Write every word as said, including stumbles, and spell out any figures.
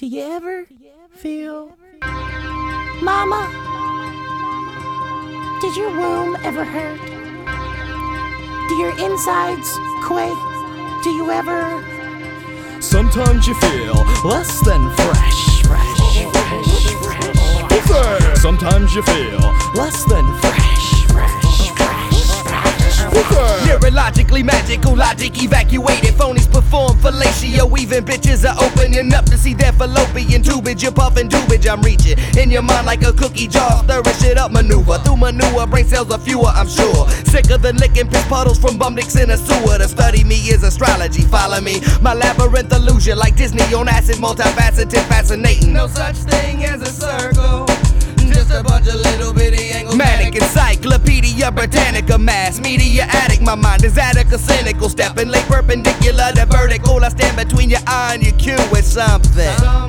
Do you ever feel, Mama, did your womb ever hurt? Do your insides quake? Do you ever? Sometimes you feel less than fresh, fresh, fresh, fresh. Sometimes you feel less than fresh, fresh, fresh, fresh. Neurologically magical, logic evacuated. Phonies perform fellatio, even bitches are opening up to see their fallopian tubage. You're puffing tubage, I'm reaching in your mind like a cookie jar, stirring shit up maneuver. Through manure, brain cells are fewer, I'm sure. Sicker than licking piss puddles from bum dicks in a sewer. To study me is astrology, follow me. My labyrinth illusion like Disney on acid, multifaceted, fascinating. No such thing as a circle, just a bunch of little bitty angles. Manic encyclopedia Britannica, mass media addict. My mind is attica, cynical, stepping late perpendicular to vertical. I stand between your eye and your cue with something.